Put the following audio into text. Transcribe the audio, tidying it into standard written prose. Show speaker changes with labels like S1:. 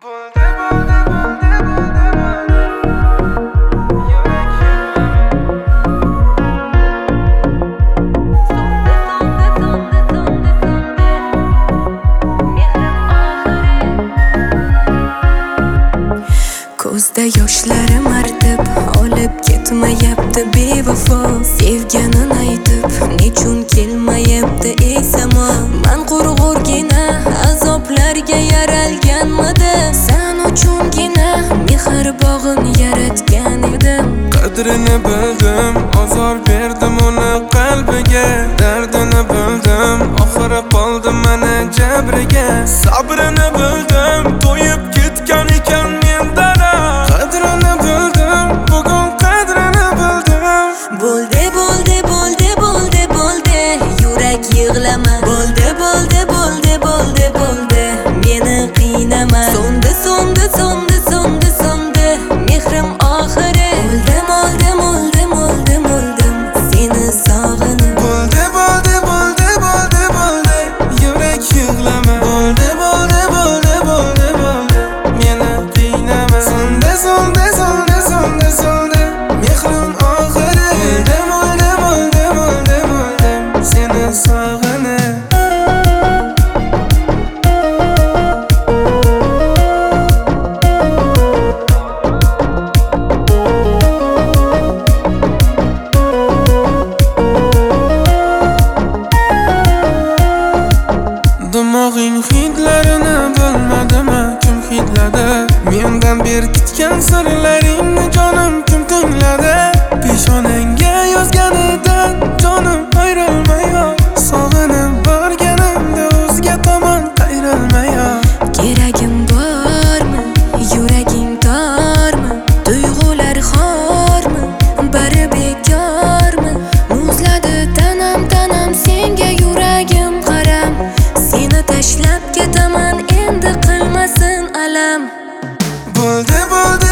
S1: Ko'zda yoshlarim artib, olib ketmayapti bevafo. Sevganin aytib, nechun kelmayapti ey samo. Men qurg'urgina azoblarga yaralganmidi. Sen uchungina mehr bog'in yaratgan edim.
S2: Qadrini bildim, ozor berdim uni qalbiga. Dardini bildim, oxiri qoldim mana jabriga. Sabrini bildim, to'yib ketgan ekan mendan. Qadrini bildim, bugun qadrini bildim.
S1: Bo'ldi, bo'ldi, bo'ldi, bo'ldi, bo'ldi. Yurak yig'lama. Bo'ldi, bo'ldi, bo'ldi, bo'ldi, bo'ldi. Meni qiynama. So'ndi, so'ndi, so'ndi, so'ndi, so'ndi. Mehrim oxiri. O'ldim, o'ldim, o'ldim, o'ldim, o'ldim. Seni sog'inib.
S2: Bo'ldi, bo'ldi, bo'ldi, bo'ldi, bo'ldi. Yurak yig'lama. Bo'ldi, bo'ldi, bo'ldi, bo'ldi, bo'ldi. Meni qiynama. So'ndi, so'ndi, so'ndi, so'ndi, so'ndi. Mehrim oxiri. O'ldim, o'ldim, o'ldim, o'ldim, o'ldim. Seni sog'inib. Dimog'ing hidlarini bilmadimi, kim hidladi? Mendan berkitgan sirlaringni jonim kim tingladi? Peshonangga yozganidan jonim ayrilmayor. Sog'inib borganimda o'zga tomon qayrilmayor.
S1: Keragim bormi? Yuraging tormi? Tuyg'ular xormi? Bari bekormi? Muzladi tanam, tanam senga yuragim qaram. Seni tashlab ketaman, endi qilmasin alam.
S2: Bo'ldi, bo'ldi,